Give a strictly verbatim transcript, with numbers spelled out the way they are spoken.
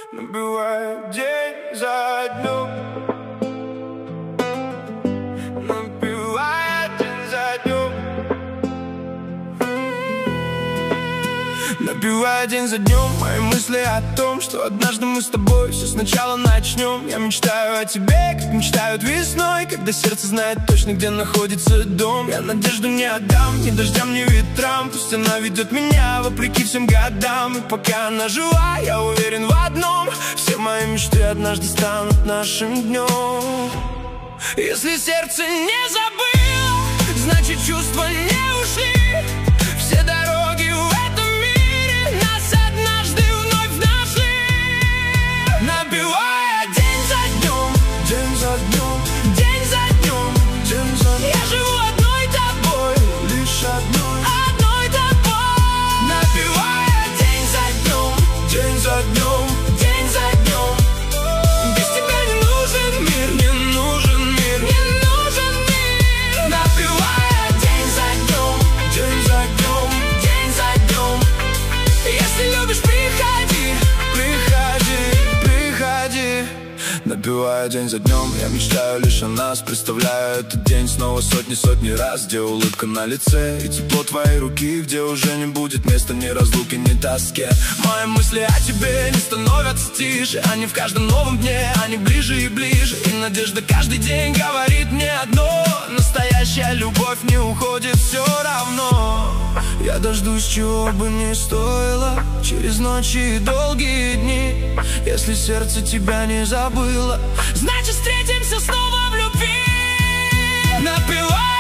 Набивает день за днем, набивает день за днем, набивает день за днем. Мои мысли о том, что однажды мы с тобой все сначала начнем. Я мечтаю о тебе, как мечтают весной, когда сердце знает точно, где находится дом. Я надежду не отдам ни дождям, ни ветрам. Пусть она ведет меня вопреки всем годам. И пока она жива, я уверен в одном: все мои мечты однажды станут нашим днем. Если сердце не забыло, значит чувства не ушли. Все дороги в этом мире нас однажды вновь нашли. Набивая день за днем, день за днем, день за днем, день за днем. Я живу одной тобой, лишь одной, одной тобой. Набивая день за днем, день за днем, день за днем. Без тебя не нужен мир, не нужен мир, не нужен мир. Набивая день за днем, день за днем, день за днем. Если любишь, приходи, приходи, приходи. Набивая день за днем, я мечтаю лишь о нас. Представляю этот день снова сотни-сотни раз, где улыбка на лице и тепло твоей руки, где уже не будет места ни разлуки, ни тоске. Мои мысли о тебе не становятся тише, они в каждом новом дне, они ближе и ближе. И надежда каждый день говорит мне одно: настоящая любовь не уходит все равно. Я дождусь, чего бы ни стоило, через ночи и долгие дни. Если сердце тебя не забыло, значит встретимся снова в любви. Напивай